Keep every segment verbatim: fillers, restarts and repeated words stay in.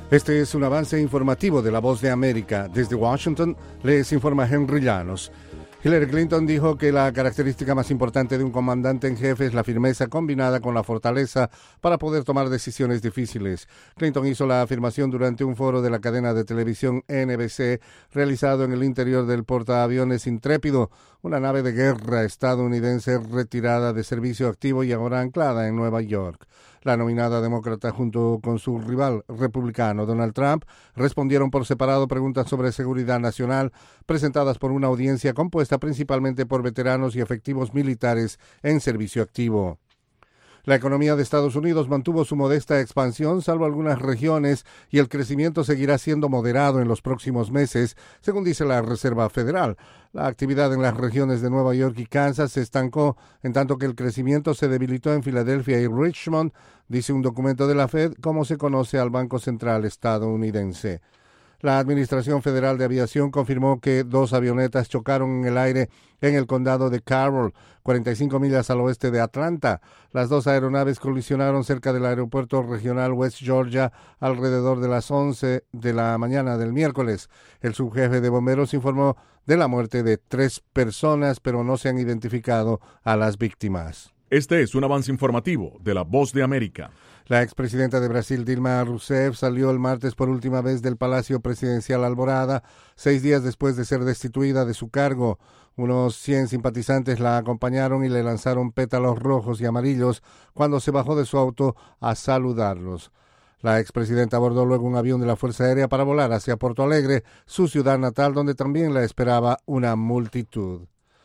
Este es un avance informativo de La Voz de América. Desde Washington les informa Henry Llanos. Hillary Clinton dijo que la característica más importante de un comandante en jefe es la firmeza combinada con la fortaleza para poder tomar decisiones difíciles. Clinton hizo la afirmación durante un foro de la cadena de televisión N B C realizado en el interior del portaaviones Intrépido, una nave de guerra estadounidense retirada de servicio activo y ahora anclada en Nueva York. La nominada demócrata junto con su rival republicano Donald Trump respondieron por separado preguntas sobre seguridad nacional presentadas por una audiencia compuesta principalmente por veteranos y efectivos militares en servicio activo. La economía de Estados Unidos mantuvo su modesta expansión, salvo algunas regiones, y el crecimiento seguirá siendo moderado en los próximos meses, según dice la Reserva Federal. La actividad en las regiones de Nueva York y Kansas se estancó, en tanto que el crecimiento se debilitó en Filadelfia y Richmond, dice un documento de la Fed, como se conoce al Banco Central estadounidense. La Administración Federal de Aviación confirmó que dos avionetas chocaron en el aire en el condado de Carroll, cuarenta y cinco millas al oeste de Atlanta. Las dos aeronaves colisionaron cerca del aeropuerto regional West Georgia alrededor de las once de la mañana del miércoles. El subjefe de bomberos informó de la muerte de tres personas, pero no se han identificado a las víctimas. Este es un avance informativo de La Voz de América. La expresidenta de Brasil, Dilma Rousseff, salió el martes por última vez del Palacio Presidencial Alvorada, seis días después de ser destituida de su cargo. Unos cien simpatizantes la acompañaron y le lanzaron pétalos rojos y amarillos cuando se bajó de su auto a saludarlos. La expresidenta abordó luego un avión de la Fuerza Aérea para volar hacia Porto Alegre, su ciudad natal, donde también la esperaba una multitud.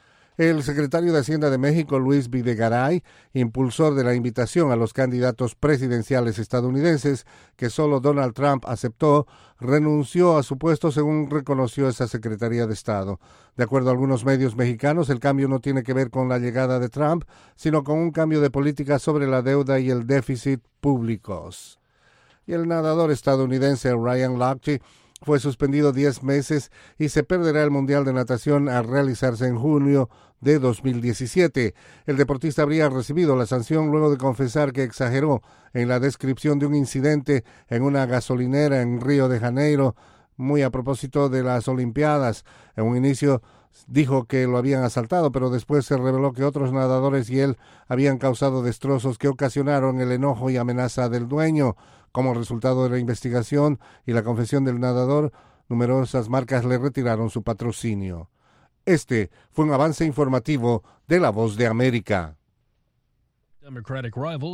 El secretario de Hacienda de México, Luis Videgaray, impulsor de la invitación a los candidatos presidenciales estadounidenses, que solo Donald Trump aceptó, renunció a su puesto según reconoció esa Secretaría de Estado. De acuerdo a algunos medios mexicanos, el cambio no tiene que ver con la llegada de Trump, sino con un cambio de política sobre la deuda y el déficit públicos. Y el nadador estadounidense Ryan Lochte fue suspendido diez meses y se perderá el Mundial de Natación a realizarse en junio de dos mil diecisiete. El deportista habría recibido la sanción luego de confesar que exageró en la descripción de un incidente en una gasolinera en Río de Janeiro, muy a propósito de las Olimpiadas. En un inicio dijo que lo habían asaltado, pero después se reveló que otros nadadores y él habían causado destrozos que ocasionaron el enojo y amenaza del dueño. Como resultado de la investigación y la confesión del nadador, numerosas marcas le retiraron su patrocinio. Este fue un avance informativo de La Voz de América.